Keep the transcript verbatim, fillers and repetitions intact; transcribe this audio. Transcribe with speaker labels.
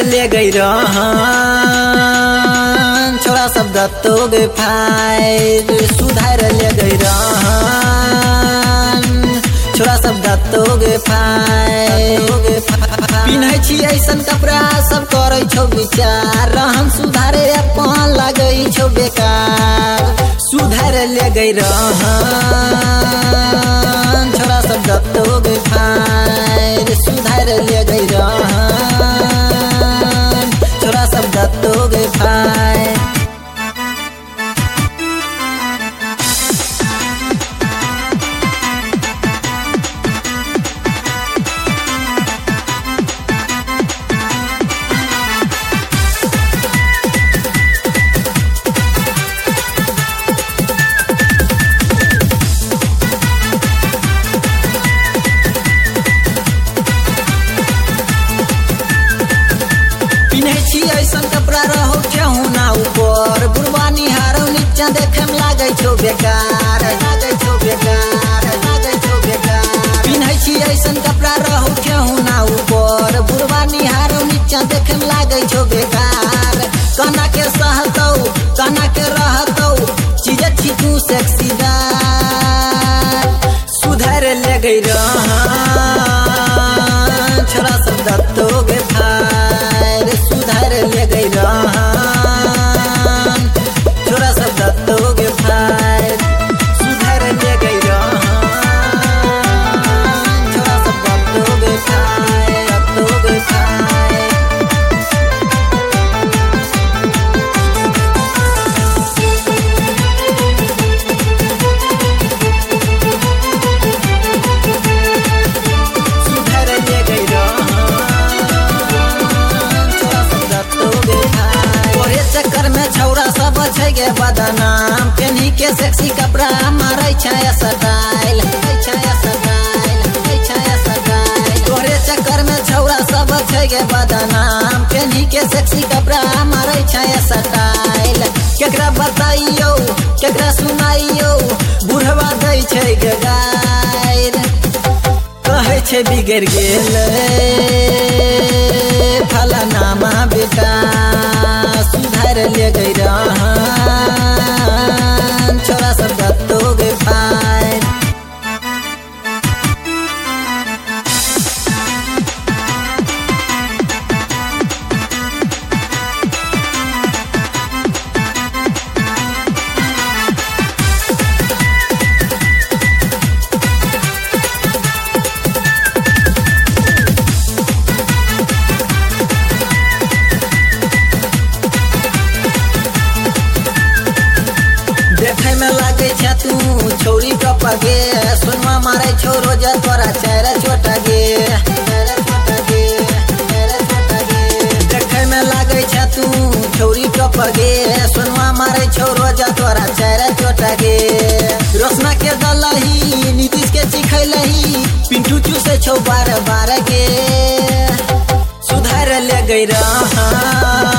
Speaker 1: ले गई रहन छोरा सब दत्तो गे फायर सुधार ले गई रहन छोरा सब दत्तो गे फायर पिन्है छी ऐसन कपड़ा सब करै छौ विचार रहन सुधारे अपन लागै छौ बेकार सुधार ले गई रहन छोरा सब दत्तो गे फायर सुधार ले गई रहन छोरा सब दत्तो गे फायर ऐसन कपड़ा रहो केहू ना ऊपर बुढ़वानी हारो नीचा देखे में लागे छो बेकार लागे छो बेकार लागे छो बेकार पिन्है छी ऐसन कपड़ा रहो केहू ना ऊपर बुढ़वानी हारो नीचा देखे में लागे छो बेकार कना के सहतौ कना के रहतौ चीज छी तू सेक्सीदार सुधार ले गई रहन छोरा सब दत्तो गे फायर सुधार ले गई रहन छोरा सब दत्तो गे फायर सुधार ले गई रहन छोरा सब दत्तो गे फायर दत्तो गे फायर सुधार ले गई चक्कर में छौरा सब छै गे बदनाम पेन्ही के सेक्सी कपड़ा मारै छै स्टाइल छै स्टाइल छै स्टाइल तोरे चक्कर में छौरा सब छै गे बदनाम पेन्ही के सेक्सी कपड़ा मारै छै स्टाइल केकरा बताइयो केकरा सुनाइयो बुढ़वा दै छै गे गायर कहै छै बिगड़ गेल फलानामा बेटा सुधार ले गई रहन छोरा सब दत्तो गे फायर देखे में लागे छै तू छौरी टपा गे सुनमा मारे छौ रोजा तोरा चार छोटा गे चार छोटा गे चार छोटा गे देखे में लागे छै तू छौरी टपा गे सुनमा मारे छौ रोजा तोरा चार छोटा गे रोशना के दलही नीतीश के चिखैलही पिंटू चूसे छौ बार बार गे सुधार ले गई रहन